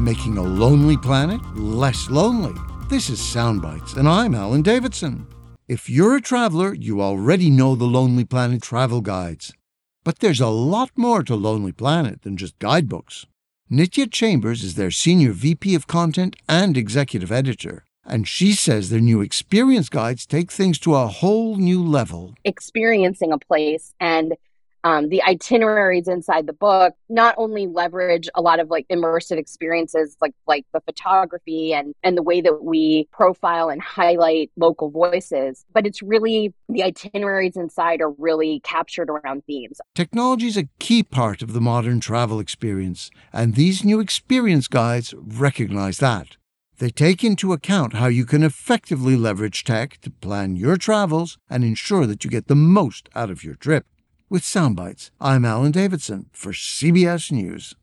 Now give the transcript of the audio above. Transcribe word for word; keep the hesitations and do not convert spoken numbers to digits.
making a lonely planet less lonely. This is Soundbites, and I'm Alan Davidson. If you're a traveler, you already know the Lonely Planet travel guides. But there's a lot more to Lonely Planet than just guidebooks. Nitya Chambers is their Senior V P of Content and Executive Editor, and she says their new experience guides take things to a whole new level. Experiencing a place and um, the itineraries inside the book not only leverage a lot of like immersive experiences, like like the photography and, and the way that we profile and highlight local voices, but it's really the itineraries inside are really captured around themes. Technology is a key part of the modern travel experience, and these new experience guides recognize that. They take into account how you can effectively leverage tech to plan your travels and ensure that you get the most out of your trip. With Soundbites, I'm Alan Davidson for C B S News.